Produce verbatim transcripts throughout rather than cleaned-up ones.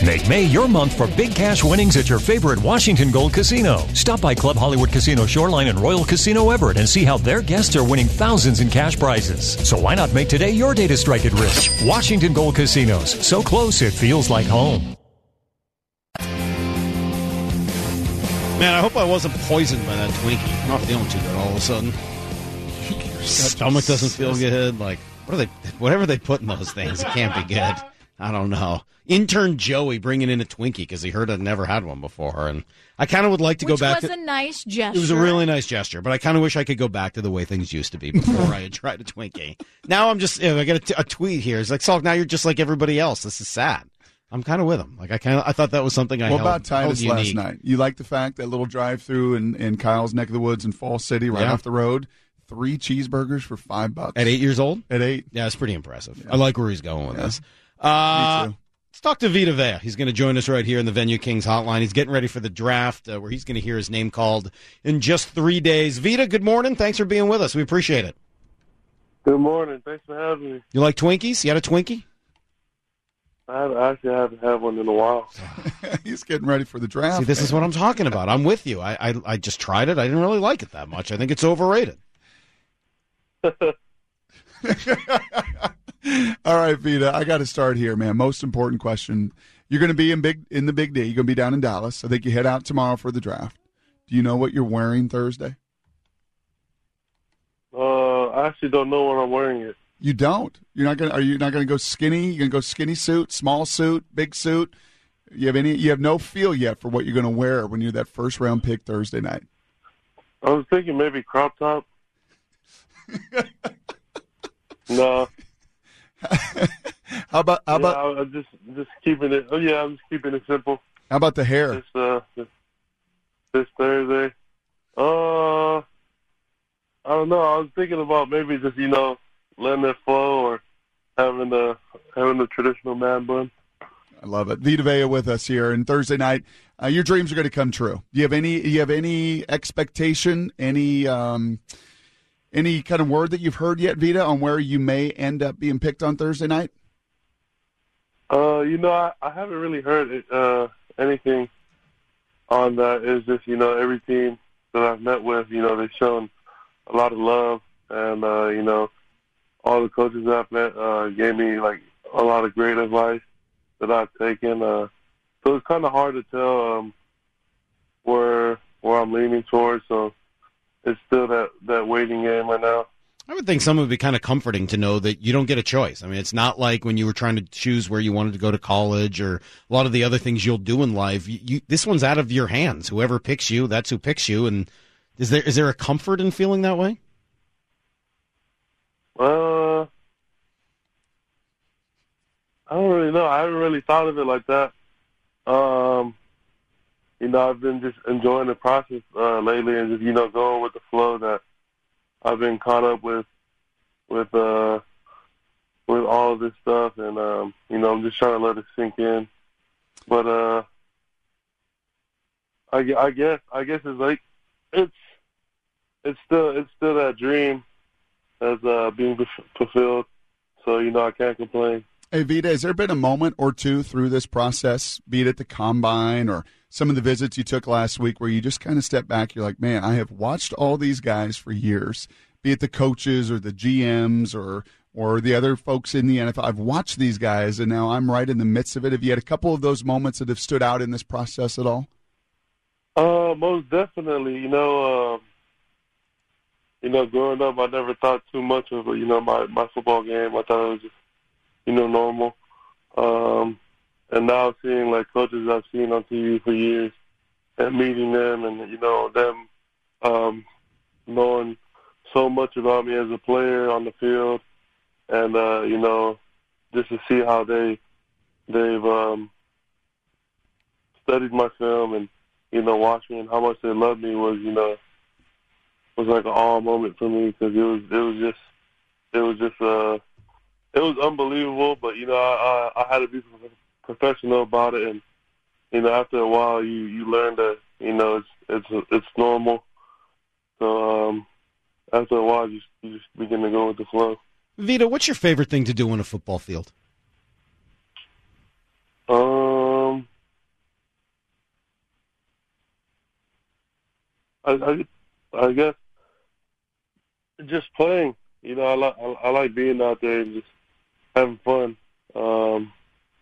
Make May your month for big cash winnings at your favorite Washington Gold Casino. Stop by Club Hollywood Casino Shoreline and Royal Casino Everett and see how their guests are winning thousands in cash prizes. So why not make today your day to strike it rich? Washington Gold Casinos. So close it feels like home. Man, I hope I wasn't poisoned by that Twinkie. I'm not feeling too good all of a sudden. Your stomach doesn't feel good. Like, what are they? Whatever they put in those things, it can't be good. I don't know. Intern Joey bringing in a Twinkie because he heard I'd never had one before, and I kind of would like to Which go back. was to, a nice gesture. It was a really nice gesture, but I kind of wish I could go back to the way things used to be before I had tried a Twinkie. Now I'm just, you know, I get a, t- a tweet here. It's like, Salk, now you're just like everybody else. This is sad. I'm kind of with him. Like I kind of, I thought that was something I. What held, about Titus held last unique. night? You like the fact that little drive-through in, in Kyle's neck of the woods in Fall City, right Yeah. off the road, three cheeseburgers for five bucks At eight years old? At eight, yeah, it's pretty impressive. Yeah. I like where he's going with Yeah. this. Uh, Me too. Let's talk to Vita Vea. He's going to join us right here in the Venue Kings hotline. He's getting ready for the draft, uh, where he's going to hear his name called in just three days. Vita, good morning. Thanks for being with us. We appreciate it. Good morning. Thanks for having me. You like Twinkies? You had a Twinkie? I have- I actually haven't had one in a while. He's getting ready for the draft. See, this man. is what I'm talking about. I'm with you. I, I I just tried it. I didn't really like it that much. I think it's overrated. All right, Vita, I got to start here, man. Most important question. You're going to be in big in the big day. You're going to be down in Dallas. I think you head out tomorrow for the draft. Do you know what you're wearing Thursday? Uh, I actually don't know when I'm wearing it. You don't. You're not going. Are you not going to go skinny? You're going to go skinny suit, small suit, big suit. You have any? You have no feel yet for what you're going to wear when you're that first round pick Thursday night. I was thinking maybe crop top. No. How about how Yeah, about I, I'm just just keeping it. Oh yeah, I'm just keeping it simple. how about the hair? This uh this, this Thursday. Uh, I don't know. I was thinking about maybe just you know letting it flow or having the having the traditional man bun. I love it. Vita Vea with us here, and Thursday night, uh, your dreams are going to come true. Do you have any? Do you have any expectation? Any? Um, any kind of word that you've heard yet, Vita, on where you may end up being picked on Thursday night? Uh, you know, I, I haven't really heard it, uh, anything on that. It's just, you know, every team that I've met with, you know, they've shown a lot of love. And, uh, you know, all the coaches that I've met uh, gave me, like, a lot of great advice that I've taken. Uh, so it's kind of hard to tell um, where where I'm leaning towards. So it's still that, that waiting game right now. I would think some would be kind of comforting to know that you don't get a choice. I mean, it's not like when you were trying to choose where you wanted to go to college or a lot of the other things you'll do in life. You, you, this one's out of your hands. Whoever picks you, that's who picks you. And is there is there a comfort in feeling that way? Uh, I don't really know. I haven't really thought of it like that. Um, you know, I've been just enjoying the process uh, lately and just, you know, going with the flow that I've been caught up with, with, uh, with all of this stuff. And, um, you know, I'm just trying to let it sink in. But, uh, I, gue- I guess, I guess it's like, it's, it's still, it's still that dream that's uh, being f- fulfilled. So, you know, I can't complain. Hey, Vita, has there been a moment or two through this process, be it at the Combine or some of the visits you took last week, where you just kind of step back, you're like, man, I have watched all these guys for years, be it the coaches or the G Ms or or the other folks in the N F L. I've watched these guys, and now I'm right in the midst of it. Have you had a couple of those moments that have stood out in this process at all? Uh, most definitely. You know, uh, you know, growing up, I never thought too much of, you know, my, my football game. I thought it was just, you know, normal. Um, and now seeing, like, coaches I've seen on T V for years and meeting them and, you know, them um, knowing so much about me as a player on the field and, uh, you know, just to see how they, they've um, studied my film and, you know, watched me and how much they love me was, you know, was like an awe moment for me because it was, it was just, it was just, uh, it was unbelievable. But you know, I, I, I had to be professional about it, and you know, after a while, you, you learn that you know it's it's it's normal. So um, after a while, you just, you just begin to go with the flow. Vita, what's your favorite thing to do on a football field? Um, I, I, I guess just playing. You know, I like I, I like being out there and just having fun. Um,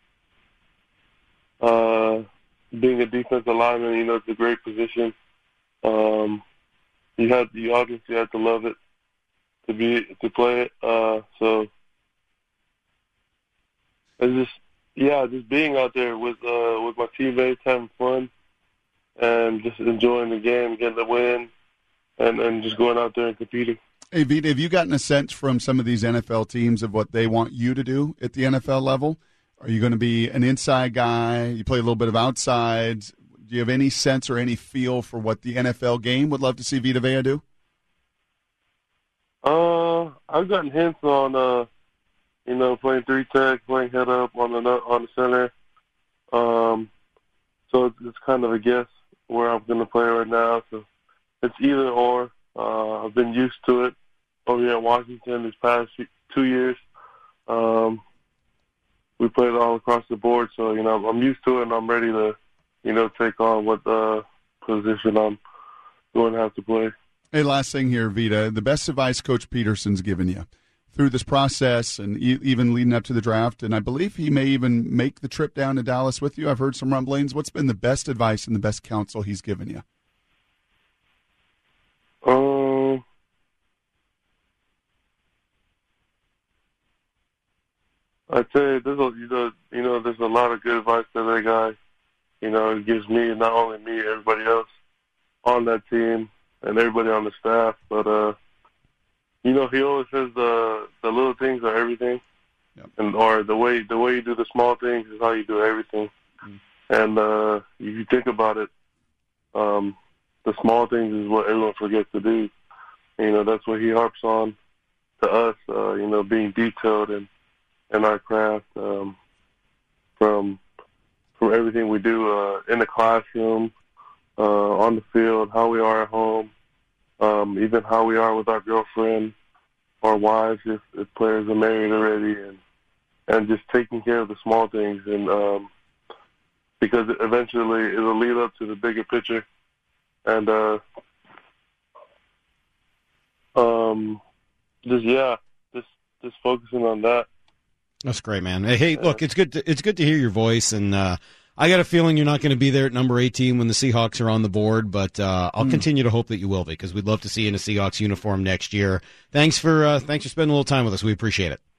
uh, being a defensive lineman, you know, it's a great position. Um, you have you obviously have to love it to be to play it. Uh, so it's just yeah, just being out there with uh, with my teammates, having fun, and just enjoying the game, getting the win, and, and just going out there and competing. Hey, Vita, have you gotten a sense from some of these N F L teams of what they want you to do at the N F L level? Are you going to be an inside guy? You play a little bit of outside. Do you have any sense or any feel for what the N F L game would love to see Vita Vea do? Uh, I've gotten hints on, uh, you know, playing three tech, playing head up on the on the center. Um, so it's, it's kind of a guess where I'm going to play right now. So it's either or. Uh, I've been used to it over here in Washington these past two years. Um, we played all across the board, so, you know, I'm used to it, and I'm ready to, you know, take on what uh, position I'm going to have to play. Hey, last thing here, Vita, the best advice Coach Peterson's given you through this process and e- even leading up to the draft, and I believe he may even make the trip down to Dallas with you. I've heard some rumblings. What's been the best advice and the best counsel he's given you? Um, I'd say there's a you know you know there's a lot of good advice that that guy, you know, it gives me, not only me, everybody else on that team and everybody on the staff. But uh, you know, he always says the the little things are everything, yep. and or the way the way you do the small things is how you do everything. Mm. And uh, if you think about it, um. the small things is what everyone forgets to do. You know, that's what he harps on to us, uh, you know, being detailed in, in our craft, um, from from everything we do uh, in the classroom, uh, on the field, how we are at home, um, even how we are with our girlfriend, our wives, if, if players are married already, and and just taking care of the small things. And um, because eventually it'll lead up to the bigger picture. And uh, um, just yeah, just just focusing on that. That's great, man. Hey, look, it's good. To, it's good to hear your voice, and uh, I got a feeling you're not going to be there at number eighteen when the Seahawks are on the board, but uh, I'll mm. continue to hope that you will be, because we'd love to see you in a Seahawks uniform next year. Thanks for uh, thanks for spending a little time with us. We appreciate it.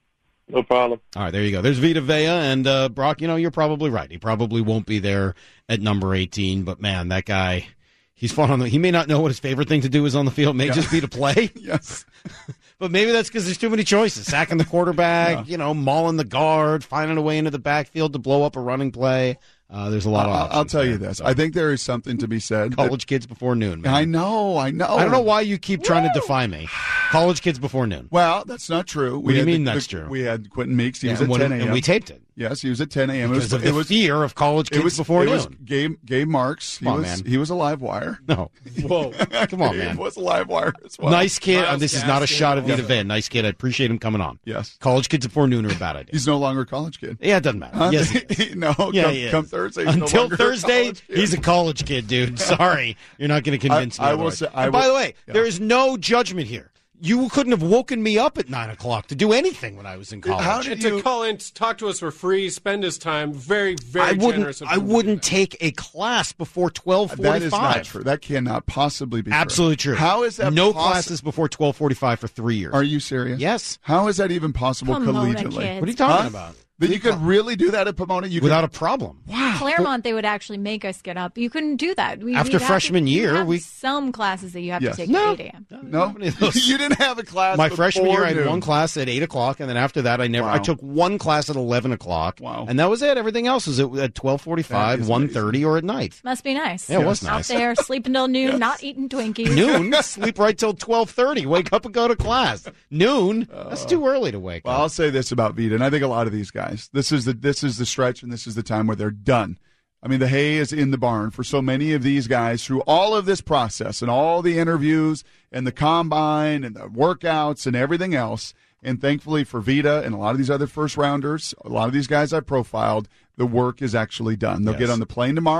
No problem. All right, there you go. There's Vita Vea, and uh, Brock. You know, you're probably right. He probably won't be there at number eighteen, but man, that guy. He's fun on the. He may not know what his favorite thing to do is on the field. It may yeah. just be to play. Yes, but maybe that's because there's too many choices. Sacking the quarterback, yeah. you know, mauling the guard, finding a way into the backfield to blow up a running play. Uh, there's a lot of options. I'll tell there. you this. I think there is something to be said. College that, kids before noon, man. I know, I know. I don't know why you keep Woo! trying to defy me. College kids before noon. Well, that's not true. What we do you mean the, that's the, true? We had Quentin Meeks. He yeah, was at ten a.m. And we taped it. Yes, he was at ten a.m. Because it was, of the it was, fear of college kids it was, before it noon. Was Gabe, Gabe Marks. He Come on, was, man. He was a live wire. No. Whoa. Come on, Gabe man. was a live wire as well. Nice kid. Miles this is Gaskin. not a shot at Vita Yeah. Vea. Nice kid. I appreciate him coming on. Yes. College kids before noon are a bad idea. He's no longer a college kid. Yeah, it doesn't matter. Huh? Yes, he is. no, yeah, come, he is. come Thursday. He's Until no Thursday, a he's a college kid, dude. Sorry. You're not going to convince I, me. I will otherwise. say, I and by will, the way, yeah. there is no judgment here. You couldn't have woken me up at nine o'clock to do anything when I was in college. How did And you to call in, to talk to us for free, spend his time, very, very I wouldn't. generous. Of I him to do wouldn't that. take a class before twelve forty-five. That is not true. That cannot possibly be Absolutely true. true. How is that no possi- classes before twelve forty-five for three years? Are you serious? Yes. How is that even possible Pomona collegiately? kids. What are you talking Huh? about? That you could really do that at Pomona? You Without could, a problem. Wow. Claremont, they would actually make us get up. You couldn't do that. We, After we'd have freshman to, year, have we- some classes that you have Yes. to take No. at eight a.m. No, you didn't have a class. My freshman year, before I had noon. one class at eight o'clock, and then after that, I never. Wow. I took one class at eleven o'clock. Wow. And that was it. Everything else was at, at twelve forty-five, That is one thirty, or at night. Must be nice. Yeah, it was Out nice. there, sleep until noon, Yes. not eating Twinkies. Noon, sleep right till twelve thirty. Wake up and go to class. Noon, that's too early to wake Well, up. I'll say this about Vita, and I think a lot of these guys. This is the this is the stretch, and this is the time where they're done. I mean, the hay is in the barn for so many of these guys through all of this process and all the interviews and the combine and the workouts and everything else. And thankfully for Vita and a lot of these other first rounders, a lot of these guys I profiled, the work is actually done. They'll Yes. get on the plane tomorrow.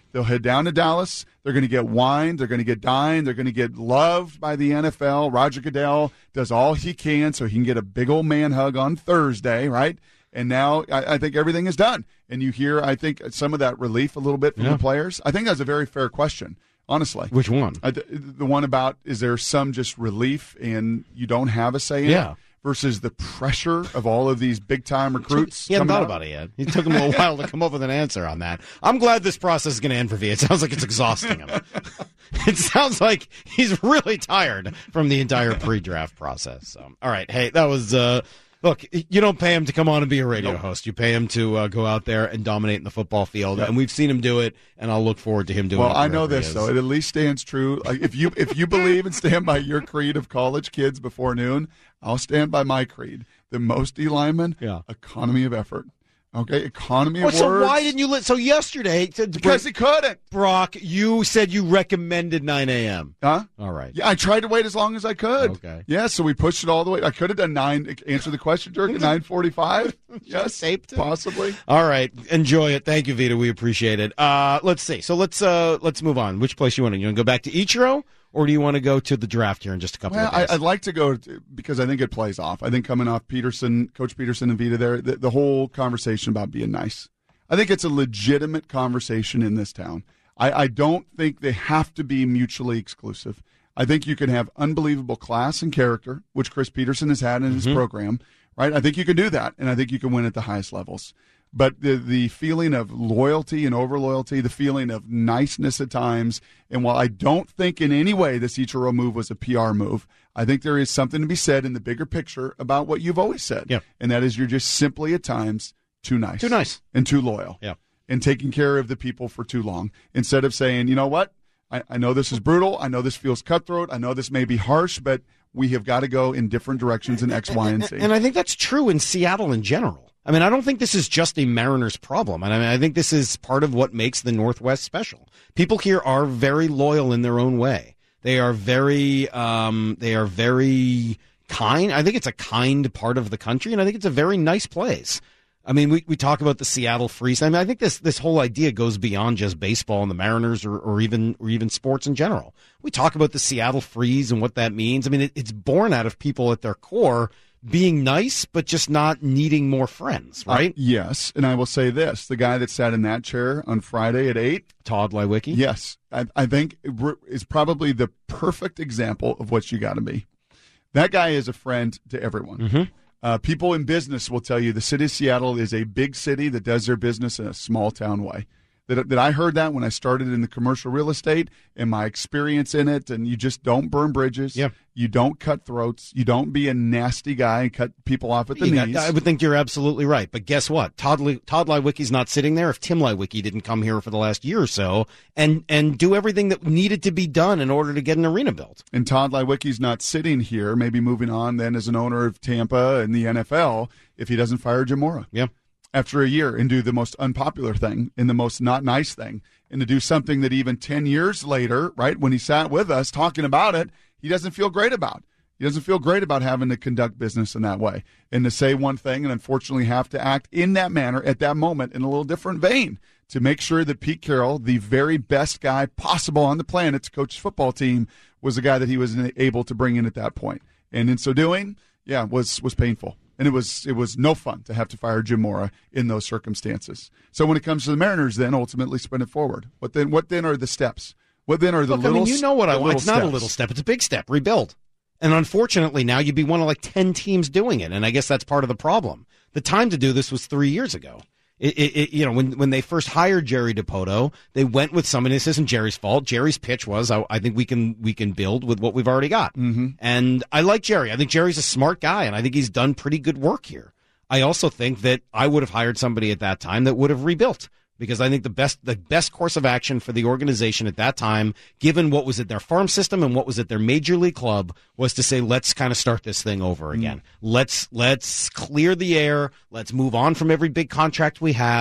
They'll head down to Dallas. They're going to get wined. They're going to get dined. They're going to get loved by the N F L. Roger Goodell does all he can so he can get a big old man hug on Thursday, right? And now I, I think everything is done. And you hear, I think, some of that relief a little bit from yeah. the players. I think that's a very fair question, honestly. Which one? I, the one about, is there some just relief and you don't have a say in yeah. it? Versus the pressure of all of these big-time recruits. He hadn't thought out. about it yet. It took him a while to come up with an answer on that. I'm glad this process is going to end for V. It sounds like it's exhausting him. It sounds like he's really tired from the entire pre-draft process. So, all right. Hey, that was uh, – look, you don't pay him to come on and be a radio nope. host. You pay him to uh, go out there and dominate in the football field. Yep. And we've seen him do it, and I'll look forward to him doing well, it. Well, I know this, though. It at least stands true. Like if you if you believe and stand by your creed of college kids before noon, I'll stand by my creed. The most D linemen, yeah. economy of effort. Okay, economy well, of so words. So why didn't you let? So yesterday, to, because he couldn't. Brock, you said you recommended nine a.m. Huh? All right. Yeah, I tried to wait as long as I could. Okay. Yeah, so we pushed it all the way. I could have done nine. Answer the question, Dirk, at nine forty-five. Yes, taped it. Possibly. All right, enjoy it. Thank you, Vita. We appreciate it. Uh, let's see. So let's uh, let's move on. Which place you want to? You want to go back to Ichiro? Or do you want to go to the draft here in just a couple well, of days? I, I'd like to go to, because I think it plays off. I think coming off Peterson, Coach Peterson and Vita there, the, the whole conversation about being nice. I think it's a legitimate conversation in this town. I, I don't think they have to be mutually exclusive. I think you can have unbelievable class and character, which Chris Peterson has had in his mm-hmm. program, right? I think you can do that, and I think you can win at the highest levels. But the the feeling of loyalty and over-loyalty, the feeling of niceness at times, and while I don't think in any way this Ichiro move was a P R move, I think there is something to be said in the bigger picture about what you've always said. Yeah. And that is you're just simply at times too nice. Too nice. And too loyal. Yeah. And taking care of the people for too long. Instead of saying, you know what, I, I know this is brutal, I know this feels cutthroat, I know this may be harsh, but we have got to go in different directions in X, Y, and Z. And I think that's true in Seattle in general. I mean, I don't think this is just a Mariners problem. And I mean, I think this is part of what makes the Northwest special. People here are very loyal in their own way. They are very, um, they are very kind. I think it's a kind part of the country, and I think it's a very nice place. I mean, we, we talk about the Seattle Freeze. I mean, I think this this whole idea goes beyond just baseball and the Mariners, or, or even or even sports in general. We talk about the Seattle Freeze and what that means. I mean, it, it's born out of people at their core being nice, but just not needing more friends, right? Uh, yes, and I will say this. The guy that sat in that chair on Friday at eight, Todd Lewicki? Yes, I, I think is probably the perfect example of what you got to be. That guy is a friend to everyone. Mm-hmm. Uh, people in business will tell you the city of Seattle is a big city that does their business in a small town way. That, that I heard that when I started in the commercial real estate and my experience in it, and you just don't burn bridges. Yep. You don't cut throats. You don't be a nasty guy and cut people off at the you knees. Got, I would think you're absolutely right. But guess what? Todd, Le- Todd Lewicki's not sitting there if Tim Lewicki didn't come here for the last year or so and, and do everything that needed to be done in order to get an arena built. And Todd Lewicki's not sitting here, maybe moving on then as an owner of Tampa and the N F L if he doesn't fire Jim Mora. Yeah. After a year and do the most unpopular thing and the most not nice thing, and to do something that even ten years later, right, when he sat with us talking about it, he doesn't feel great about. He doesn't feel great about having to conduct business in that way and to say one thing and unfortunately have to act in that manner at that moment in a little different vein to make sure that Pete Carroll, the very best guy possible on the planet to coach his football team, was the guy that he was able to bring in at that point. And in so doing, yeah, was was painful. And it was it was no fun to have to fire Jim Mora in those circumstances. So when it comes to the Mariners, then ultimately spin it forward. What then? What then are the steps? What then are the Look, little? I mean, you know what I want. It's not steps? a little step. It's a big step. Rebuild. And unfortunately, now you'd be one of like ten teams doing it. And I guess that's part of the problem. The time to do this was three years ago. It, it, it, you know, when when they first hired Jerry Dipoto, they went with somebody. This isn't Jerry's fault. Jerry's pitch was, I, I think we can we can build with what we've already got. Mm-hmm. And I like Jerry. I think Jerry's a smart guy, and I think he's done pretty good work here. I also think that I would have hired somebody at that time that would have rebuilt, because I think the best the best course of action for the organization at that time, given what was at their farm system and what was at their major league club, was to say, let's kind of start this thing over again. Mm. Let's let's clear the air. Let's move on from every big contract we have,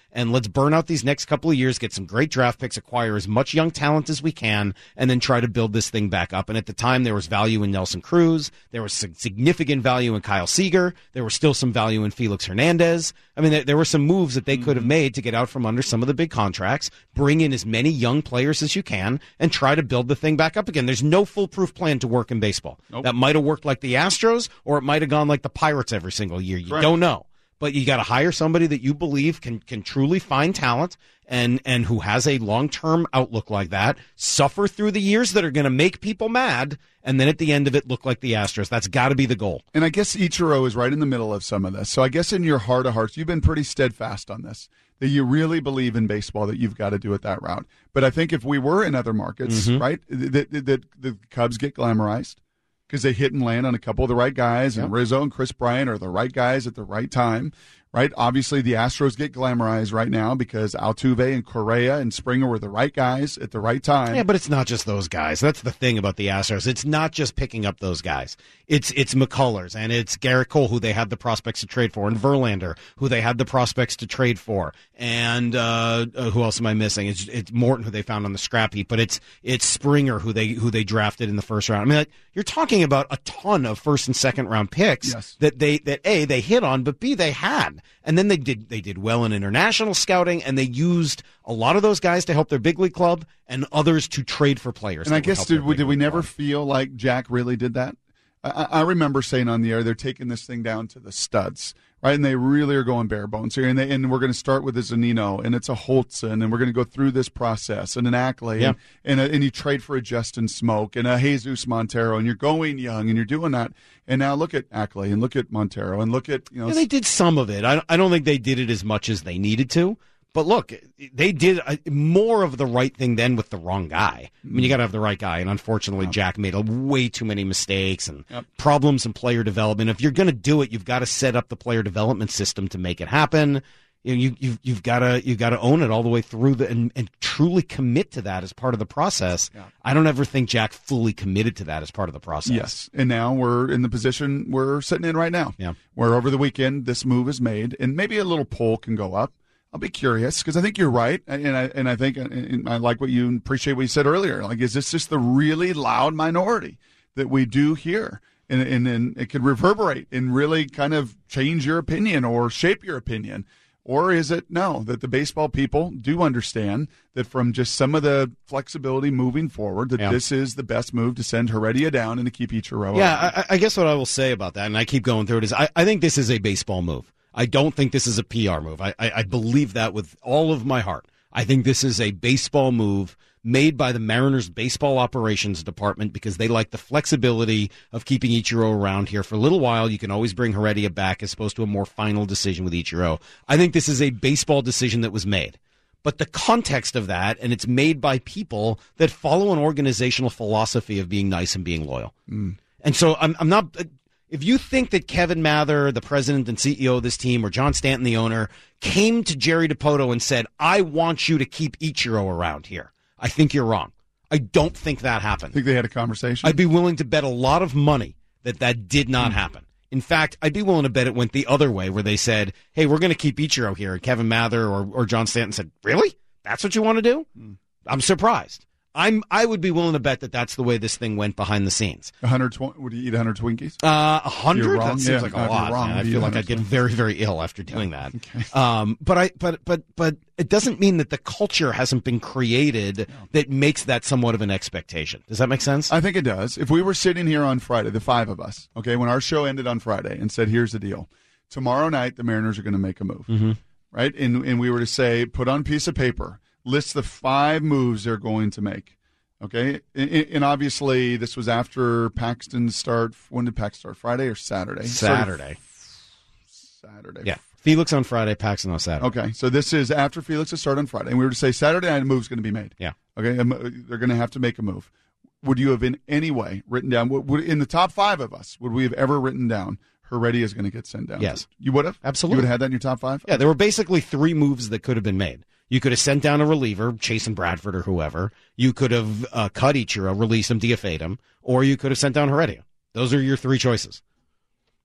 and let's burn out these next couple of years, get some great draft picks, acquire as much young talent as we can, and then try to build this thing back up. And at the time, there was value in Nelson Cruz. There was significant value in Kyle Seager. There was still some value in Felix Hernandez. I mean, there, there were some moves that they could have made to get out from under some of the big contracts, bring in as many young players as you can, and try to build the thing back up again. There's no foolproof plan to work in baseball. Nope. That might have worked like the Astros, or it might have gone like the Pirates every single year. You Correct. don't know. But you got to hire somebody that you believe can can truly find talent and and who has a long-term outlook like that, suffer through the years that are going to make people mad, and then at the end of it look like the Astros. That's got to be the goal. And I guess Ichiro is right in the middle of some of this. So I guess in your heart of hearts, you've been pretty steadfast on this, that you really believe in baseball, that you've got to do it that route. But I think if we were in other markets, mm-hmm. right, that the, the, the Cubs get glamorized because they hit and land on a couple of the right guys, and yep. Rizzo and Chris Bryant are the right guys at the right time, right? Obviously, the Astros get glamorized right now because Altuve and Correa and Springer were the right guys at the right time. Yeah, but it's not just those guys. That's the thing about the Astros. It's not just picking up those guys. It's it's McCullers, and it's Garrett Cole, who they had the prospects to trade for, and Verlander, who they had the prospects to trade for, and uh, uh, who else am I missing? It's it's Morton, who they found on the scrap heap, but it's it's Springer, who they who they drafted in the first round. I mean, like, you're talking about a ton of first and second round picks yes. that they that A, they hit on, but B, they had. And then they did they did well in international scouting, and they used a lot of those guys to help their big league club and others to trade for players. And I guess did we, did we never club. feel like Jack really did that? I, I remember saying on the air, they're taking this thing down to the studs, right? And they really are going bare bones here. And, they, and we're going to start with a Zunino, and it's a Holtzen, and we're going to go through this process, and an Ackley, yeah. and, and, a, and you trade for a Justin Smoke, and a Jesus Montero, and you're going young, and you're doing that. And now look at Ackley, and look at Montero, and look at, you know. Yeah, they did some of it. I, I don't think they did it as much as they needed to. But look, they did more of the right thing then with the wrong guy. I mean, you got to have the right guy, and unfortunately, yep. Jack made a way too many mistakes and yep. problems in player development. If you're going to do it, you've got to set up the player development system to make it happen. You know, you, you've you've got to you've got to own it all the way through the, and, and truly commit to that as part of the process. Yeah. I don't ever think Jack fully committed to that as part of the process. Yes, and now we're in the position we're sitting in right now, yeah. where over the weekend this move is made, and maybe a little poll can go up. I'll be curious because I think you're right, and I and I think and I like what you appreciate what you said earlier. Like, is this just the really loud minority that we do hear, and and, and it could reverberate and really kind of change your opinion or shape your opinion, or is it no that the baseball people do understand that from just some of the flexibility moving forward that yeah. this is the best move to send Heredia down and to keep Ichiro? Yeah, I, I guess what I will say about that, and I keep going through it, is I, I think this is a baseball move. I don't think this is a P R move. I, I, I believe that with all of my heart. I think this is a baseball move made by the Mariners baseball operations department because they like the flexibility of keeping Ichiro around here for a little while. You can always bring Heredia back as opposed to a more final decision with Ichiro. I think this is a baseball decision that was made. But the context of that, and it's made by people that follow an organizational philosophy of being nice and being loyal. Mm. And so I'm, I'm not... If you think that Kevin Mather, the president and C E O of this team, or John Stanton, the owner, came to Jerry Dipoto and said, I want you to keep Ichiro around here, I think you're wrong. I don't think that happened. I think they had a conversation. I'd be willing to bet a lot of money that that did not mm. happen. In fact, I'd be willing to bet it went the other way, where they said, hey, we're going to keep Ichiro here. And Kevin Mather or, or John Stanton said, really? That's what you want to do? Mm. I'm surprised. I'm. I would be willing to bet that that's the way this thing went behind the scenes. one hundred twenty, would you eat one hundred Twinkies? Uh, one hundred? That seems yeah, like a lot. Wrong, I feel like I'd get very, very ill after doing yeah, that. Okay. Um, but I, but, but, but it doesn't mean that the culture hasn't been created yeah. that makes that somewhat of an expectation. Does that make sense? I think it does. If we were sitting here on Friday, the five of us, okay, when our show ended on Friday and said, here's the deal. Tomorrow night, the Mariners are going to make a move, mm-hmm. right? And, and we were to say, put on a piece of paper, list the five moves they're going to make. Okay, and obviously this was after Paxton's start. When did Paxton start? Friday or Saturday? Saturday. Saturday. Yeah. Felix on Friday, Paxton on Saturday. Okay, so this is after Felix's start on Friday. And we were to say Saturday night a move's going to be made. Yeah. Okay, they're going to have to make a move. Would you have in any way written down, would, in the top five of us, would we have ever written down Heredia is going to get sent down? Yes. You would have? Absolutely. You would have had that in your top five? Yeah, there were basically three moves that could have been made. You could have sent down a reliever, Chasen Bradford or whoever. You could have uh, cut Ichiro, released him, D F A'd him, or you could have sent down Heredia. Those are your three choices.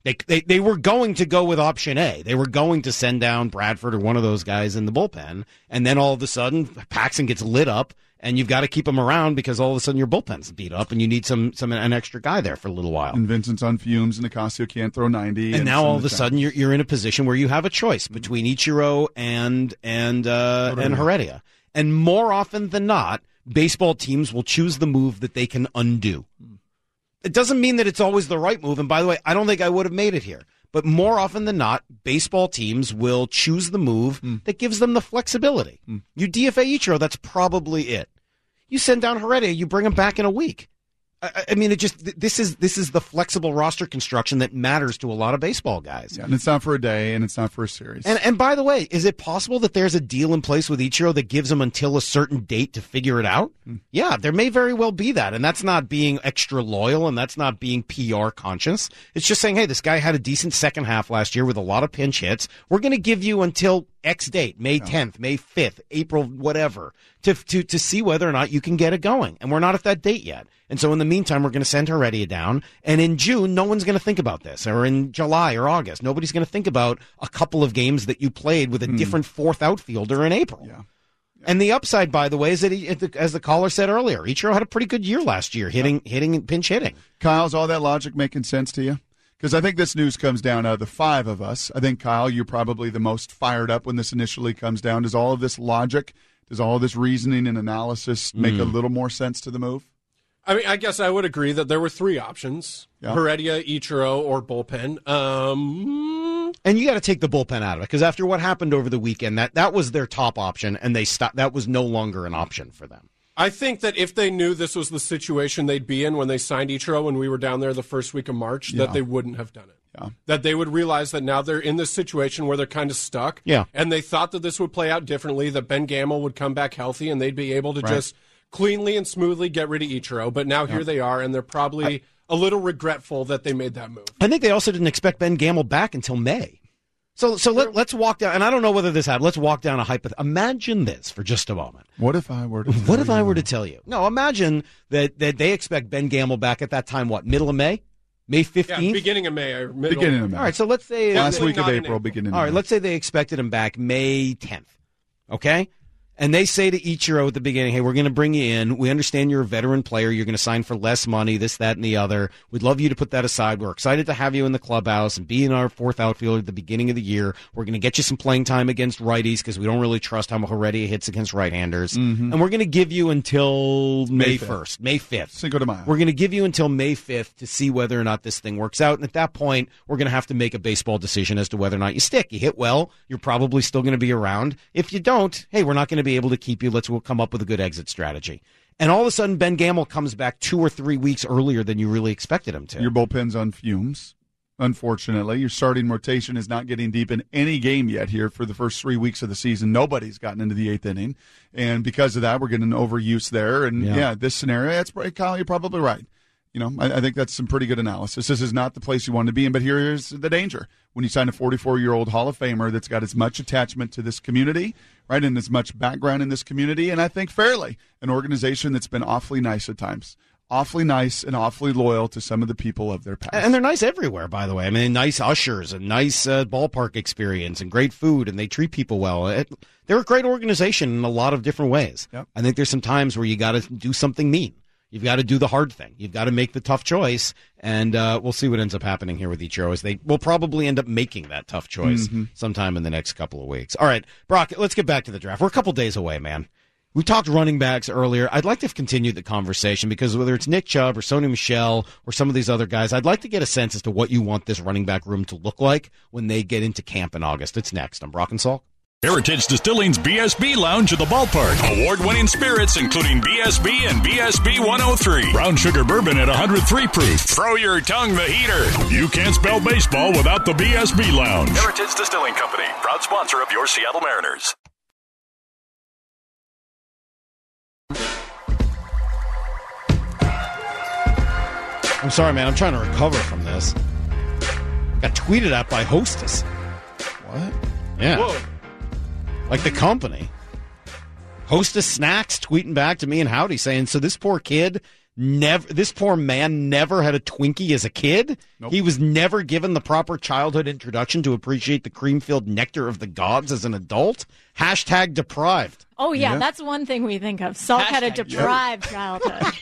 They, they they were going to go with option A. They were going to send down Bradford or one of those guys in the bullpen, and then all of a sudden Paxton gets lit up, and you've got to keep him around because all of a sudden your bullpen's beat up, and you need some some an extra guy there for a little while. And Vincent's on fumes, and Nicasio can't throw ninety. And, and now all of a sudden you're you're in a position where you have a choice between Ichiro and and uh, Heredia. and Heredia, and more often than not, baseball teams will choose the move that they can undo. It doesn't mean that it's always the right move. And by the way, I don't think I would have made it here. But more often than not, baseball teams will choose the move mm. that gives them the flexibility. Mm. You D F A Ichiro, that's probably it. You send down Heredia, you bring him back in a week. I, I mean, it just this is this is the flexible roster construction that matters to a lot of baseball guys. Yeah, and it's not for a day, and it's not for a series. And and by the way, is it possible that there's a deal in place with Ichiro that gives him until a certain date to figure it out? Mm. Yeah, there may very well be that, and that's not being extra loyal, and that's not being P R conscious. It's just saying, hey, this guy had a decent second half last year with a lot of pinch hits. We're going to give you until X date, May tenth, May fifth, April, whatever, to to to see whether or not you can get it going. And we're not at that date yet. And so in the meantime, we're going to send Heredia down. And in June, no one's going to think about this. Or in July or August, nobody's going to think about a couple of games that you played with a mm. different fourth outfielder in April. Yeah. Yeah. And the upside, by the way, is that, he, as the caller said earlier, Ichiro had a pretty good year last year, hitting, yeah. hitting, pinch hitting. Kyle, is all that logic making sense to you? Because I think this news comes down out of the five of us. I think, Kyle, you're probably the most fired up when this initially comes down. Does all of this logic, does all of this reasoning and analysis make mm. a little more sense to the move? I mean, I guess I would agree that there were three options: yeah. Heredia, Ichiro, or bullpen. Um, and you got to take the bullpen out of it because after what happened over the weekend, that, that was their top option, and they stopped. That was no longer an option for them. I think that if they knew this was the situation they'd be in when they signed Ichiro when we were down there the first week of March, yeah. that they wouldn't have done it. Yeah. That they would realize that now they're in this situation where they're kind of stuck. Yeah. And they thought that this would play out differently, that Ben Gamel would come back healthy and they'd be able to right. just cleanly and smoothly get rid of Ichiro. But now here yeah. they are, and they're probably I, a little regretful that they made that move. I think they also didn't expect Ben Gamel back until May. So so let, let's walk down, and I don't know whether this happened. Let's walk down a hypothetical. Imagine this for just a moment. What if I were to tell What if you? I were to tell you? No, imagine that, that they expect Ben Gamel back at that time, what, middle of May? May fifteenth? Yeah, beginning of May. Or middle. Beginning of May. All right, so let's say... Last week of April, beginning of May. All right, let's say they expected him back May tenth, okay? And they say to Ichiro at the beginning, hey, we're going to bring you in. We understand you're a veteran player. You're going to sign for less money, this, that, and the other. We'd love you to put that aside. We're excited to have you in the clubhouse and be in our fourth outfield at the beginning of the year. We're going to get you some playing time against righties because we don't really trust how Heredia hits against right-handers. Mm-hmm. And we're going to give you until May first, May fifth. Cinco de Mayo. We're going to give you until May fifth to see whether or not this thing works out. And at that point, we're going to have to make a baseball decision as to whether or not you stick. You hit well, you're probably still going to be around. If you don't, hey, we're not going to be able to keep you. Let's we'll come up with a good exit strategy. And all of a sudden, Ben Gamel comes back two or three weeks earlier than you really expected him to. Your bullpen's on fumes, unfortunately. Your starting rotation is not getting deep in any game yet here for the first three weeks of the season. Nobody's gotten into the eighth inning. And because of that, we're getting overuse there. And, yeah, yeah this scenario, that's Kyle, you're probably right. You know, I, I think that's some pretty good analysis. This is not the place you want to be in, but here's the danger. When you sign a forty-four-year-old Hall of Famer that's got as much attachment to this community, right, and as much background in this community, and I think fairly, an organization that's been awfully nice at times. Awfully nice and awfully loyal to some of the people of their past. And they're nice everywhere, by the way. I mean, nice ushers and nice uh, ballpark experience and great food, and they treat people well. It, they're a great organization in a lot of different ways. Yep. I think there's some times where you got to do something mean. You've got to do the hard thing. You've got to make the tough choice, and uh, we'll see what ends up happening here with Ichiro. As they will probably end up making that tough choice mm-hmm. sometime in the next couple of weeks. All right, Brock, let's get back to the draft. We're a couple days away, man. We talked running backs earlier. I'd like to continue the conversation because whether it's Nick Chubb or Sony Michel or some of these other guys, I'd like to get a sense as to what you want this running back room to look like when they get into camp in August. It's next. I'm Brock and Salk. Heritage Distilling's B S B Lounge at the ballpark. Award-winning spirits including B S B and B S B one oh three. Brown sugar bourbon at one hundred three proof. Throw your tongue the heater. You can't spell baseball without the B S B Lounge. Heritage Distilling Company, proud sponsor of your Seattle Mariners. I'm sorry, man. I'm trying to recover from this. Got tweeted at by Hostess. What? Yeah. Whoa. Like the company. Hostess Snacks tweeting back to me and Howdy saying, so this poor kid never. This poor man never had a Twinkie as a kid. Nope. He was never given the proper childhood introduction to appreciate the cream-filled nectar of the gods as an adult. Hashtag deprived. Oh, yeah, Yeah. that's one thing we think of. Salk had a Hashtag, deprived childhood.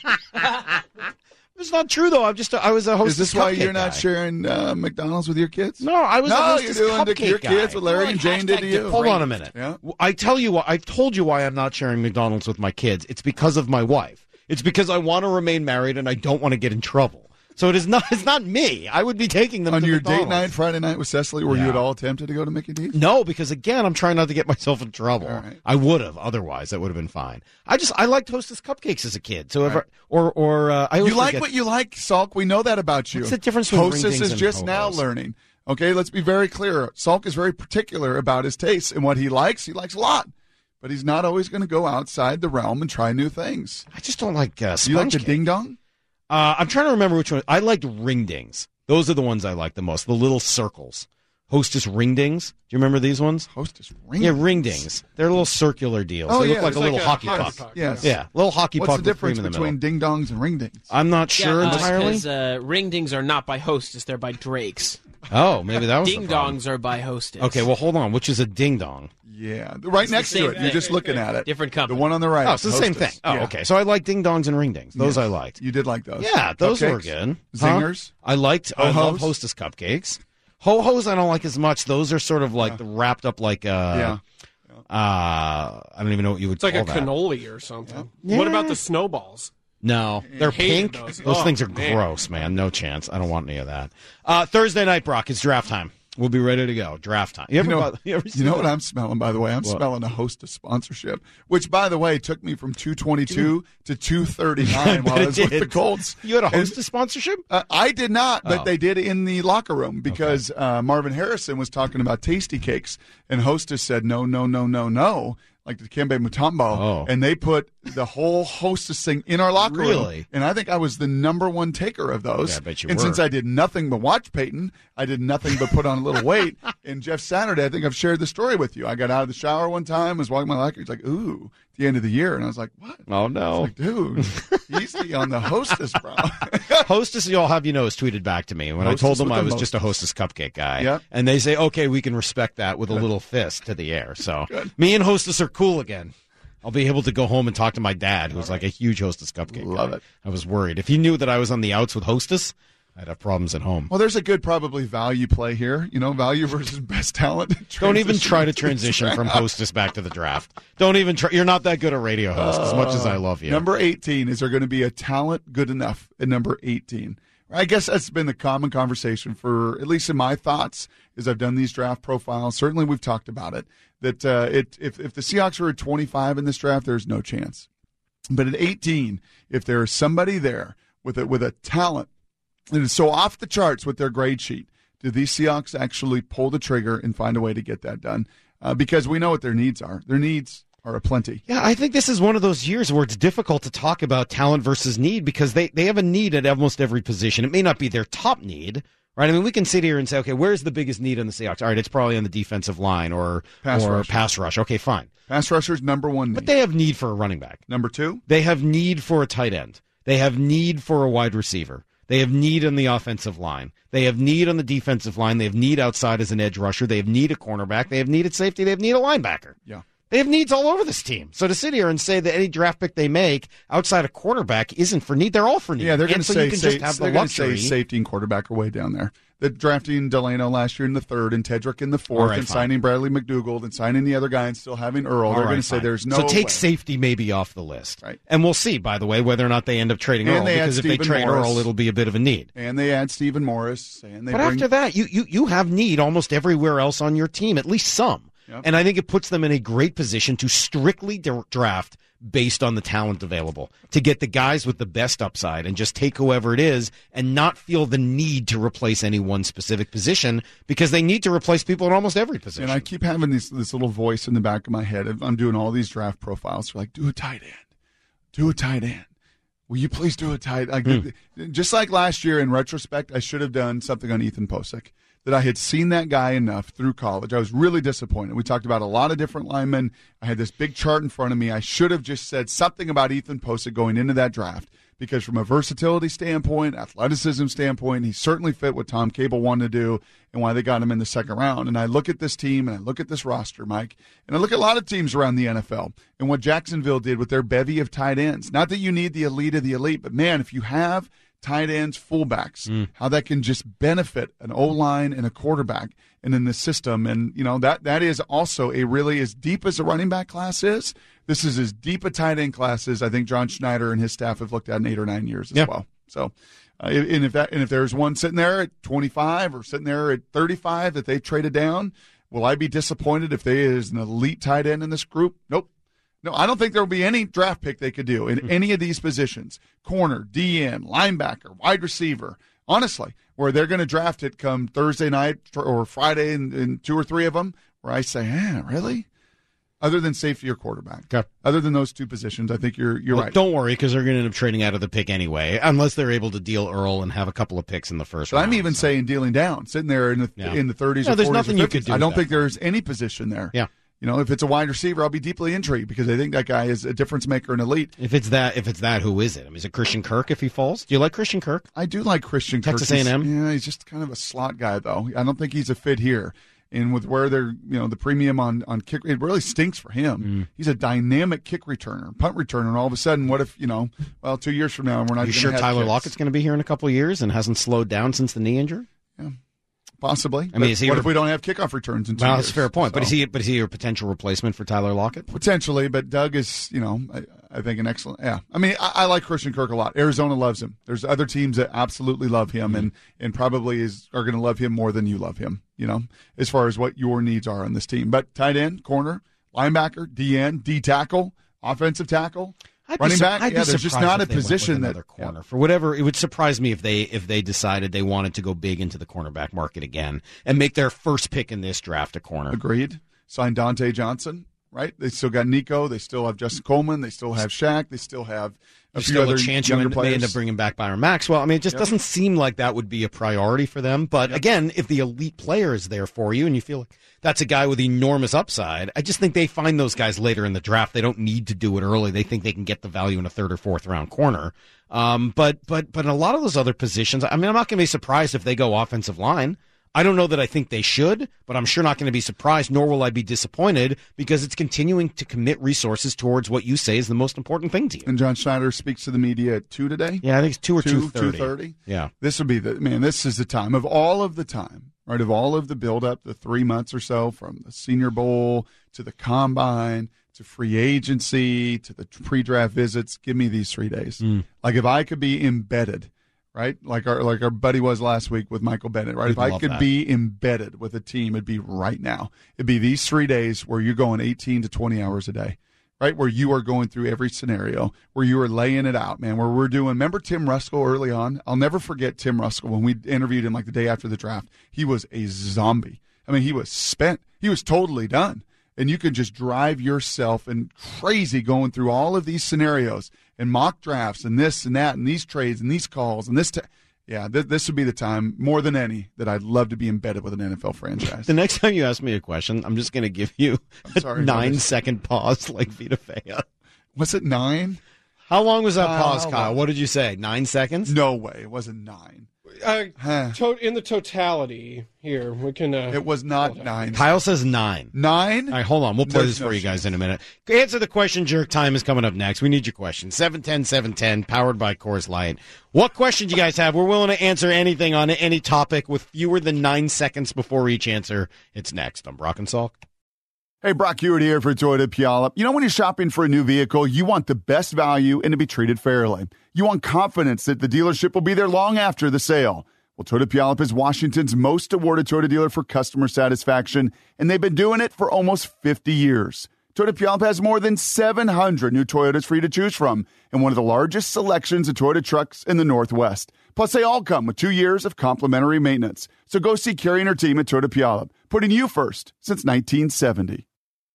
It's not true, though. I'm just. A, I was a hostess. Is this why cupcake you're not guy. sharing uh, McDonald's with your kids? No, I was a No, hostess you're doing the, cupcake your guy. kids what Larry Like and Jane did to hashtag you. Hold on a minute. Yeah. I tell you what. I've told you why I'm not sharing McDonald's with my kids. It's because of my wife. It's because I want to remain married and I don't want to get in trouble. So it is not. It's not me. I would be taking them On to your McDonald's. date night Friday night with Cecily, were you Yeah. at all tempted to go to Mickey D's? No, because again, I'm trying not to get myself in trouble. All right. I would have otherwise. That would have been fine. I just I liked Hostess cupcakes as a kid. So if Right. I, or or uh, I always You like forget- what you like, Salk. We know that about you. What's the difference between Hostess Ringdings is and just now Ho-Hos? learning. Okay, let's be very clear. Salk is very particular about his tastes and what he likes. He likes a lot, but he's not always going to go outside the realm and try new things. I just don't like uh, sponge You like the cake. ding dong? Uh, I'm trying to remember which one. I liked Ringdings. Those are the ones I like the most. The little circles. Hostess Ringdings. Do you remember these ones? Hostess ring. Yeah, Ringdings. They're little circular deals. Oh, they yeah, look like it's a like little a hockey hockey puck. puck. Yes. Yeah, little hockey What's puck the with cream difference in the between middle. ding dongs and ring dings? I'm not sure entirely. Because uh, Ringdings are not by Hostess; they're by Drake's. Oh, maybe that was the Ding problem. Dongs are by Hostess. Okay, well, hold on. Which is a ding dong? Yeah, right next the to same it. You're thing. just looking at it. Different The company. one on the right. Oh, it's the same thing. Hostess. Oh, Yeah. okay. So I like ding dongs and ring dings. Those Yes. I liked. You did like those. Yeah, those were Cupcakes? good. Zingers? Huh? I liked. I love Ho-Hos? Hostess cupcakes. Ho hos I don't like as much. Those are sort of like wrapped up like uh, Yeah. uh, I don't even know what you would It's like call a that. cannoli or something. Yeah. What about the snowballs? No, they're Hated pink. those. Those, Oh, things are man. gross, man. No chance. I don't want any of that. Uh, Thursday night, Brock. It's draft time. We'll be ready to go. Draft time. You ever? You know, bought- you ever you seen know that? what I'm smelling, by the way? I'm What? smelling a Hostess sponsorship, which, by the way, took me from two twenty-two to two thirty-nine while I It was with did. the Colts. You had a And, Hostess sponsorship? uh, I did not, but Oh. they did in the locker room because uh, Marvin Harrison was talking about tasty cakes, and Hostess said, no, no, no, no, no, like the Kembe Mutombo. Oh. And they put the whole Hostess thing in our locker room. Really? And I think I was the number one taker of those. Yeah, I bet you and were. since I did nothing but watch Peyton, I did nothing but put on a little weight. And Jeff Saturday, I think I've shared the story with you. I got out of the shower one time, was walking my locker. He's like, ooh, at the end of the year. And I was like, what? Oh I was no. like, dude, easy on the Hostess, bro. Hostess, you'll have you know, has tweeted back to me when Hostess I told them with I the was most. just a Hostess cupcake guy. Yep. And they say, okay, we can respect that with a little fist to the air. So me and Hostess are cool again. I'll be able to go home and talk to my dad, who's like a huge Hostess cupcake Love guy. it. I was worried. If he knew that I was on the outs with Hostess, I'd have problems at home. Well, there's a good probably value play here. You know, value versus best talent. Don't even try to Transition transition from Hostess back to the draft. Don't even try. You're not that good a radio host, as much as I love you. Number eighteen, is there going to be a talent good enough at number eighteen? I guess that's been the common conversation for, at least in my thoughts, as I've done these draft profiles. Certainly we've talked about it, that uh, it, if, if the Seahawks were at twenty-five in this draft, there's no chance. But at eighteen, if there is somebody there with a, with a talent that is so off the charts with their grade sheet, do these Seahawks actually pull the trigger and find a way to get that done? Uh, because we know what their needs are. Their needs are aplenty. Yeah, I think this is one of those years where it's difficult to talk about talent versus need because they, they have a need at almost every position. It may not be their top need, right? I mean, we can sit here and say, okay, where's the biggest need on the Seahawks? All right, it's probably on the defensive line or Pass or rush. pass rush. Okay, fine. Pass rusher's number one need. But they have need for a running back. Number two? They have need for a tight end. They have need for a wide receiver. They have need on the offensive line. They have need on the defensive line. They have need outside as an edge rusher. They have need a cornerback. They have need at safety. They have need a linebacker. Yeah. They have needs all over this team. So to sit here and say that any draft pick they make outside of quarterback isn't for need, they're all for need. Yeah, they're going and to so say, you can say just have the they're going to say luxury. safety and quarterback are way down there. The drafting Delano last year in the third and Tedrick in the fourth All right, and fine. signing Bradley McDougald and signing the other guy and still having Earl. All they're right, going to say fine. there's no So take way. safety maybe off the list. Right. And we'll see, by the way, whether or not they end up trading And Earl. they add Because if they Stephen trade Morris. Earl, it'll be a bit of a need. And they add Stephen Morris. And they But bring, after that, you, you, you have need almost everywhere else on your team, at least some. Yep. And I think it puts them in a great position to strictly d- draft based on the talent available, to get the guys with the best upside and just take whoever it is and not feel the need to replace any one specific position because they need to replace people in almost every position. And I keep having this this little voice in the back of my head. I'm doing all these draft profiles. They're like, do a tight end. Do a tight end. Will you please do a tight like, Hmm. Just like last year, in retrospect, I should have done something on Ethan Posick. That I had seen that guy enough through college. I was really disappointed. We talked about a lot of different linemen. I had this big chart in front of me. I should have just said something about Ethan Posick going into that draft because from a versatility standpoint, athleticism standpoint, he certainly fit what Tom Cable wanted to do and why they got him in the second round. And I look at this team and I look at this roster, Mike, and I look at a lot of teams around the N F L and what Jacksonville did with their bevy of tight ends. Not that you need the elite of the elite, but, man, if you have tight ends, fullbacks, mm. how that can just benefit an O-line and a quarterback and in the system. And, you know, that that is also a really, as deep as a running back class is, this is as deep a tight end class as I think John Schneider and his staff have looked at in eight or nine years as yeah. well. So, uh, and if that and if there's one sitting there at twenty-five or sitting there at thirty-five that they traded down, will I be disappointed if there is an elite tight end in this group? Nope. No, I don't think there will be any draft pick they could do in any of these positions. Corner, D N, linebacker, wide receiver. Honestly, where they're going to draft it come Thursday night or Friday in, in two or three of them, where I say, eh, really? Other than safety or quarterback. Okay. Other than those two positions, I think you're you're well, right. Don't worry, because they're going to end up trading out of the pick anyway, unless they're able to deal Earl and have a couple of picks in the first but round. I'm even so. saying dealing down, sitting there in the yeah. in the thirties no, or there's forties nothing or you could do I don't with think that. there's any position there. Yeah. You know, if it's a wide receiver, I'll be deeply intrigued because I think that guy is a difference maker and elite. If it's that, if it's that, who is it? I mean, is it Christian Kirk if he falls? Do you like Christian Kirk? I do like Christian Texas Kirk. Texas A and M? Yeah, he's just kind of a slot guy, though. I don't think he's a fit here. And with where they're, you know, the premium on, on kick, it really stinks for him. Mm. He's a dynamic kick returner, punt returner, and all of a sudden, what if, you know, well, two years from now, we're not Are you sure have Tyler kicks. Lockett's going to be here in a couple of years and hasn't slowed down since the knee injury? Yeah. Possibly. I mean, is he what re- if we don't have kickoff returns in two well, years? that's a fair point. So, but is he? But is he a potential replacement for Tyler Lockett? Potentially, but Doug is, you know, I, I think an excellent. Yeah, I mean, I, I like Christian Kirk a lot. Arizona loves him. There's other teams that absolutely love him, mm-hmm. and and probably is are going to love him more than you love him. You know, as far as what your needs are on this team. But tight end, corner, linebacker, D N, D tackle, offensive tackle. I'd Running su- back, I'd yeah, there's just not a position that corner yeah. for whatever. It would surprise me if they if they decided they wanted to go big into the cornerback market again and make their first pick in this draft a corner. Agreed. Sign Dante Johnson, right? They still got Nico. They still have Justin Coleman. They still have Shaq. They still have a There's few still other a chance you younger end, players. may end up bringing back Byron Maxwell. I mean, it just yep. doesn't seem like that would be a priority for them. But yep. again, if the elite player is there for you and you feel like that's a guy with enormous upside, I just think they find those guys later in the draft. They don't need to do it early. They think they can get the value in a third or fourth round corner. Um, but but but in a lot of those other positions, I mean, I'm not going to be surprised if they go offensive line. I don't know that I think they should, but I'm sure not going to be surprised, nor will I be disappointed, because it's continuing to commit resources towards what you say is the most important thing to you. And John Schneider speaks to the media at two today? Yeah, I think it's two or two thirty. two thirty? Yeah. This would be the, man, this is the time of all of the time, right, of all of the build-up, the three months or so, from the Senior Bowl to the Combine to free agency to the pre-draft visits. Give me these three days. Mm. Like if I could be embedded, right? Like our like our buddy was last week with Michael Bennett, right? People if I could that. be embedded with a team, it'd be right now. It'd be these three days where you're going eighteen to twenty hours a day, right? Where you are going through every scenario, where you are laying it out, man, where we're doing, remember Tim Ruskell early on? I'll never forget Tim Ruskell when we interviewed him like the day after the draft. He was a zombie. I mean, he was spent. He was totally done. And you could just drive yourself and crazy going through all of these scenarios and mock drafts and this and that and these trades and these calls and this. T- yeah, th- this would be the time more than any that I'd love to be embedded with an N F L franchise. The next time you ask me a question, I'm just going to give you I'm sorry, a nine-second pause like Vita Vea. Was it nine? How long was that Uh, pause, hold Kyle? on. What did you say? Nine seconds? No way. It wasn't nine. Uh, Huh. to- in the totality, here we can. Uh, It was not hold on. nine. Kyle says nine. Nine? All right, hold on. We'll play There's this no for you chance. guys in a minute. Answer the question. Jerk time is coming up next. We need your question. seven ten, seven ten, powered by Coors Light. What questions you guys have? We're willing to answer anything on any topic with fewer than nine seconds before each answer. It's next on Brock and Salk. Hey, Brock Hewitt here for Toyota Puyallup. You know, when you're shopping for a new vehicle, you want the best value and to be treated fairly. You want confidence that the dealership will be there long after the sale. Well, Toyota Puyallup is Washington's most awarded Toyota dealer for customer satisfaction, and they've been doing it for almost fifty years. Toyota Puyallup has more than seven hundred new Toyotas for you to choose from and one of the largest selections of Toyota trucks in the Northwest. Plus, they all come with two years of complimentary maintenance. So go see Carrie and her team at Toyota Puyallup, putting you first since nineteen seventy.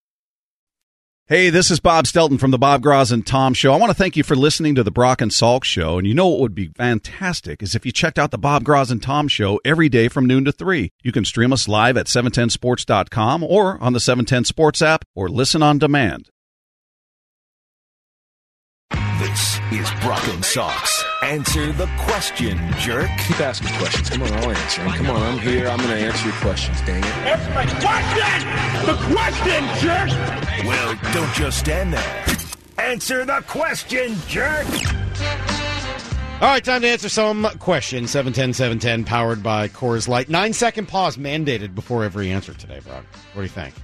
Hey, this is Bob Stelton from the Bob Gross and Tom Show. I want to thank you for listening to the Brock and Salk Show. And you know what would be fantastic is if you checked out the Bob Gross and Tom Show every day from noon to three. You can stream us live at seven ten sports dot com or on the seven ten Sports app or listen on demand. This is Brock and Salk's Answer the Question, Jerk. Keep asking questions. Come on, I'll answer them. Come on, I'm here. I'm going to answer your questions, dang it. Answer my question! The question, jerk! Well, don't just stand there. Answer the question, jerk! All right, time to answer some questions. seven ten, seven ten, powered by Coors Light. Nine-second pause mandated before every answer today, Brock. What do you think?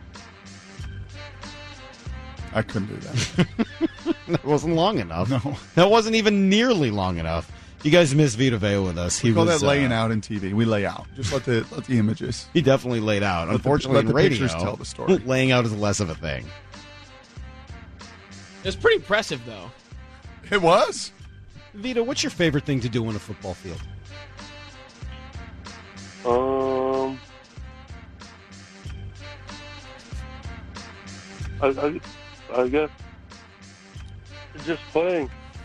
I couldn't do that. That wasn't long enough. No. That wasn't even nearly long enough. You guys missed Vita Vea with us. He we call was that laying uh, out in T V. We lay out. Just let the let the images. He definitely laid out. Let Unfortunately, the, let in the radio, pictures tell the story. Laying out is less of a thing. It's pretty impressive, though. It was. Vita, what's your favorite thing to do on a football field? Um, I, I, I guess just playing.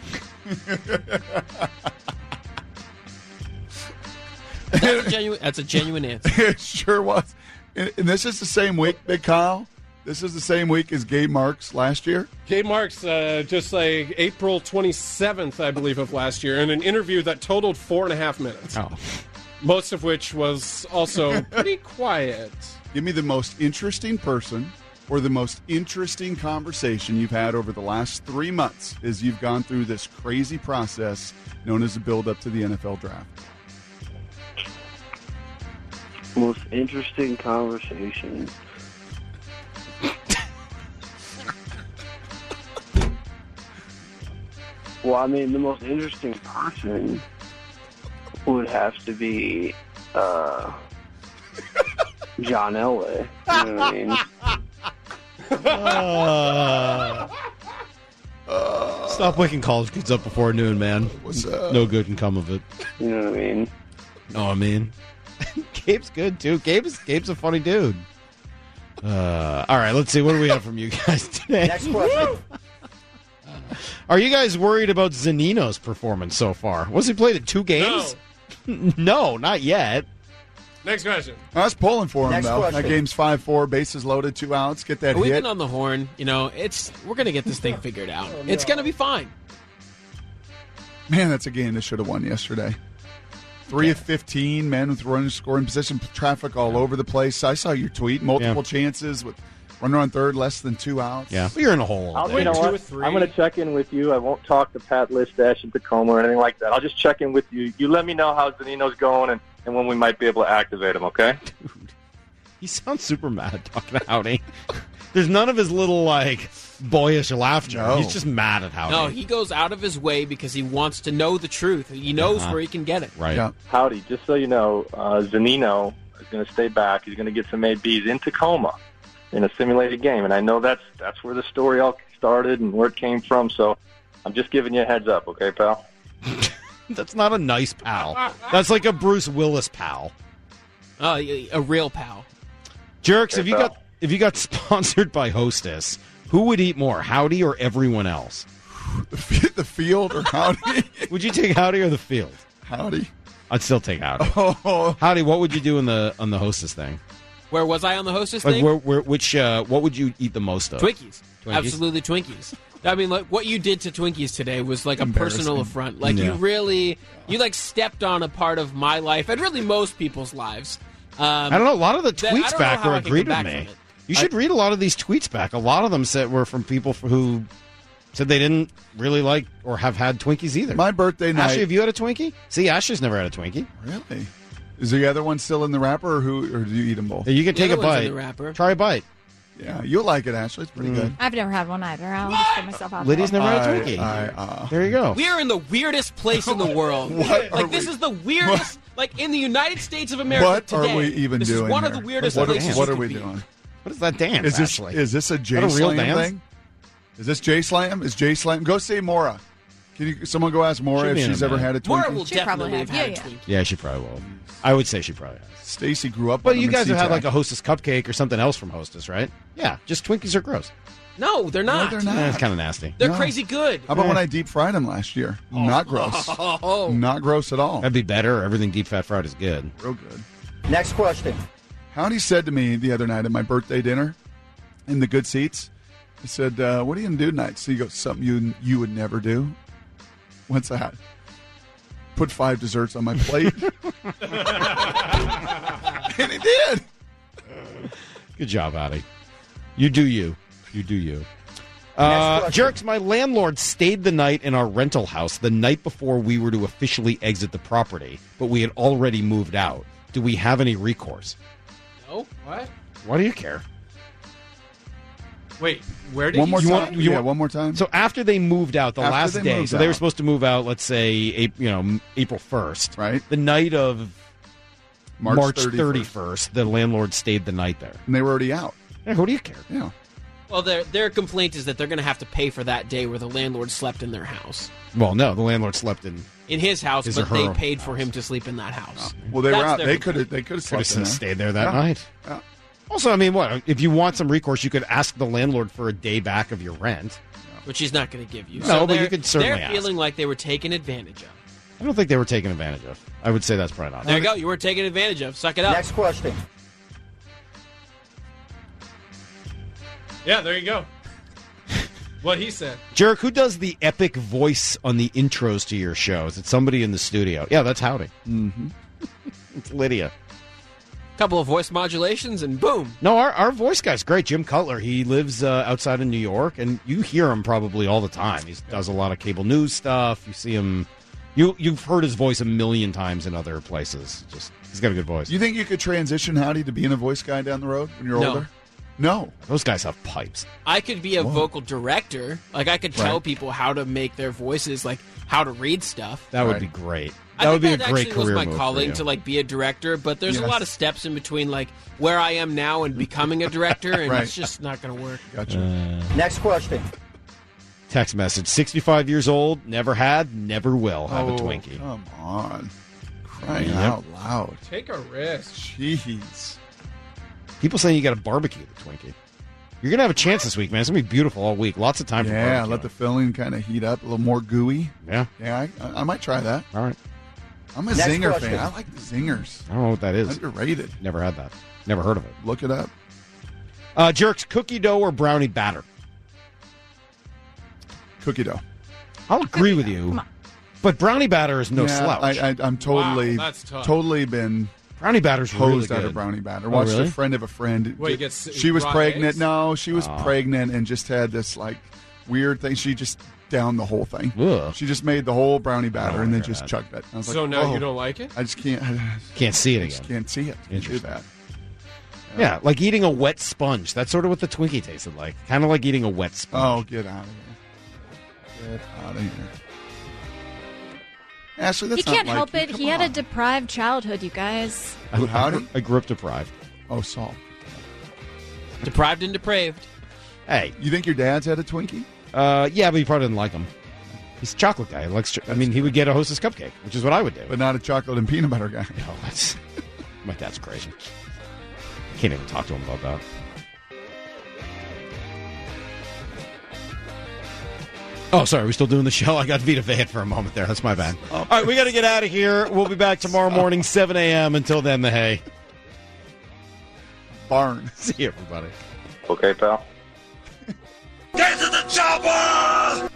That's a genuine, that's a genuine answer. It sure was. And, and this is the same week, Big Kyle. This is the same week as Gabe Marks last year. Gabe Marks, uh, just like April twenty-seventh, I believe, of last year, in an interview that totaled four and a half minutes. Oh. Most of which was also pretty quiet. Give me the most interesting person or the most interesting conversation you've had over the last three months as you've gone through this crazy process known as the build-up to the N F L draft. Most interesting conversation. Well, I mean, the most interesting person would have to be uh, John Elway. You know what I mean? Uh, uh, Stop waking college kids up before noon, man. What's up? No good can come of it. You know what I mean? No, I mean, Gabe's good too. Gabe's Gabe's a funny dude. Uh, all right, let's see. What do we have from you guys today? Next question. Are you guys worried about Zanino's performance so far? What's he played at two games? No, no not yet. Next question. I was pulling for him, Next though. question. That game's five four, bases loaded, two outs. Get that We've hit. been on the horn. You know, it's we're gonna get this thing figured out. It's gonna be fine. Man, that's a game that should have won yesterday. Three of fifteen, men with running scoring position, traffic all over the place. I saw your tweet. Multiple Yeah. chances with runner on third, less than two outs. Yeah, you're in a hole. all I'll, day. you know Two what? or three. I'm going to check in with you. I won't talk to Pat Listash in Tacoma or anything like that. I'll just check in with you. You let me know how Zanino's going and, and when we might be able to activate him, okay? Dude, he sounds super mad talking to Howdy. There's none of his little, like, boyish laughter. No. He's just mad at Howdy. No, he goes out of his way because he wants to know the truth. He knows Uh-huh. where he can get it. Right. Yeah. Howdy, just so you know, uh, Zanino is going to stay back. He's going to get some A Bs in Tacoma in a simulated game. And I know that's that's where the story all started and where it came from. So I'm just giving you a heads up, okay, pal? That's not a nice pal. That's like a Bruce Willis pal. Oh, a a real pal. Jerks, Hey, if you pal. got if you got sponsored by Hostess, who would eat more, Howdy or everyone else? The, f- the field or Howdy? Would you take Howdy or the field? Howdy. I'd still take Howdy. Oh, Howdy, what would you do in the on the Hostess thing? Where was I on the hostess Like thing? where, where which uh, what would you eat the most of? Twinkies. Twinkies? Absolutely Twinkies. I mean, like what you did to Twinkies today was like a personal affront. Like you Yeah. really, you like stepped on a part of my life and really most people's lives. Um, I don't know. A lot of the that- I tweets don't back know how were I can agreed come with back me. from it. You should read a lot of these tweets back. A lot of them said were from people who said they didn't really like or have had Twinkies either. my birthday night. Ashley, have you had a Twinkie? See, Ashley's never had a Twinkie. Really? Is the other one still in the wrapper, or who? Or do you eat them both? You can The take a other one's in bite. the wrapper. Try a bite. Yeah, you'll like it, Ashley. It's pretty good. I've never had one either. I'll just put myself out Lydia's there. never had a I- Twinkie. I, uh, There you go. We are in the weirdest place in the world. What are like this we- is the weirdest. Like in the United States of America What today. are we even this doing is one here? of the weirdest What, places. are, what you are could we be. doing? What is that dance, Is this Ashley? is this a J that a real Slam dance? thing? Is this J Slam? Is J Slam? Go see Mora. Can you someone go ask Mora She'll if be in she's a ever minute. had a Mora Twinkie? will She definitely probably have has. had Yeah, a yeah. Twinkie. Yeah, she probably will. I would say she probably has. Stacy grew up. But on you them guys in have had SeaTac. like a Hostess cupcake or something else from Hostess, right? Yeah, just Twinkies are gross. No, they're not. they're not. Eh, it's kind of nasty. They're No. crazy good. How about when I deep fried them last year? Not gross. Oh, Not gross at all. That'd be better. Everything deep fat fried is good. Real good. Next question. Howdy said to me the other night at my birthday dinner in the good seats, he said, uh, what are you going to do tonight? So he goes, something you you would never do. What's that? Put five desserts on my plate. And he did. Good job, Howdy. You do you. You do you. Uh, Jerks, my landlord stayed the night in our rental house the night before we were to officially exit the property, but we had already moved out. Do we have any recourse? No? What? Why do you care? Wait, where did one you more say? time? You yeah, want, one more time. So after they moved out the After last they day, moved so they were out. supposed to move out, let's say, April, you know, April first. Right. The night of March, March thirty-first. thirty-first, the landlord stayed the night there. And they were already out. Yeah, who do you care? Yeah. Well, their their complaint is that they're going to have to pay for that day where the landlord slept in their house. Well, no, the landlord slept in In his house, his but or they her paid for him to sleep in that house. Well, they That's were out. their They complaint. could have. They could have Could have slept in there. stayed there that Yeah. night. Yeah. Also, I mean, what if you want some recourse? You could ask the landlord for a day back of your rent. Which he's not going to give you. No, So but you they're- could certainly They're ask. feeling like they were taken advantage of. I don't think they were taken advantage of. I would say that's probably not. There you go. You were taken advantage of. Suck it up. Next question. Yeah, there you go. What he said. Jerk, who does the epic voice on the intros to your shows? It's somebody in the studio. Yeah, that's Howdy. Mm-hmm. It's Lydia. Couple of voice modulations and boom. No, our, our voice guy's great. Jim Cutler. He lives uh, outside of New York, and you hear him probably all the time. He does a lot of cable news stuff. You see him. You you've heard his voice a million times in other places. Just he's got a good voice. You think you could transition, Howdy, to being a voice guy down the road when you're No. older? No. Those guys have pipes. I could be a Whoa. vocal director. Like I could tell Right. people how to make their voices, like how to read stuff. That would Right. be great. I That think would be a that great actually career was my move calling for you. to like be a director, but there's a Yes. lot of steps in between like where I am now and becoming a director, and Right. it's just not going to work. Gotcha. Next question. Text message: sixty-five years old, never had, never will have oh, a Twinkie. Come on. Crying Yep. out loud. Take a risk. Jeez. People saying you got to barbecue the Twinkie. You're gonna have a chance this week, man. It's gonna be beautiful all week. Lots of time for Yeah, barbecue. let the filling kind of heat up, a little more gooey. Yeah. Yeah, I, I might try that. All right. I'm a Next zinger question. fan. I like the zingers. I don't know what that is. Underrated. Never had that. Never heard of it. Look it up. Uh, Jerks, cookie dough or brownie batter? Cookie dough. I'll agree with you, but brownie batter is no yeah, slouch. I, I, I'm totally, Wow, that's tough. totally been brownie batter's really hosed good. out of brownie batter. Oh, Watched really? a friend of a friend. What, you get s- she was raw pregnant. eggs? No, she was Oh. pregnant and just had this like weird thing. She just downed the whole thing. Ugh. She just made the whole brownie batter Oh, and then my just God. chugged it. I was So like, now oh, you don't like it? I just can't. I Can't see it just again. can't see it. Can't do Interesting. that. Yeah, like eating a wet sponge. That's sort of what the Twinkie tasted like. Kind of like eating a wet Oh, sponge. get out of here. Get out of here. Ashley, that's He can't not help like it. you. He Come had a on. deprived childhood, you guys. I, I, Howdy? grew- I grew up deprived. Oh, Saul. Deprived and depraved. Hey, You think your dad's had a Twinkie? uh, yeah, but he probably didn't like them. He's a chocolate guy. He likes. Cho- I mean, he would get a Hostess cupcake, which is what I would do. But not a chocolate and peanut butter guy. No, that's my dad's crazy. Can't even talk to him about that. Oh, sorry. Are we still doing the show? I got Vita Vea for a moment there. That's my bad. All right, we got to get out of here. We'll be back tomorrow morning, seven a.m. Until then, the hay. Barn. See you, everybody. Okay, pal. Get to the chopper!